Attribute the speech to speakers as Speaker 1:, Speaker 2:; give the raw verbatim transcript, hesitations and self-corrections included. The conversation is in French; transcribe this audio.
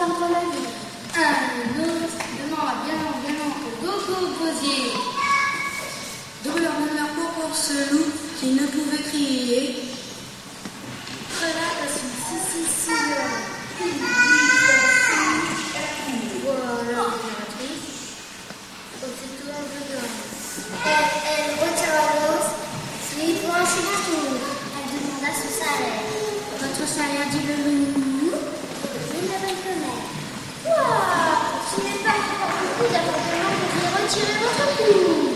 Speaker 1: contre la vie.
Speaker 2: Un autre demande bien non, bien non, au gogo gosier.
Speaker 3: Double honneur pour ce loup qui ne pouvait crier.
Speaker 1: Relate à son si si si voilà, aussitôt un peu de Elle, elle retire la dose, lui prend un chou. Elle demanda son salaire. Votre salaire, dit le loup. Oui, la belle femelle. Waouh, ce n'est pas encore beaucoup d'appartements pour lui retirer votre cou.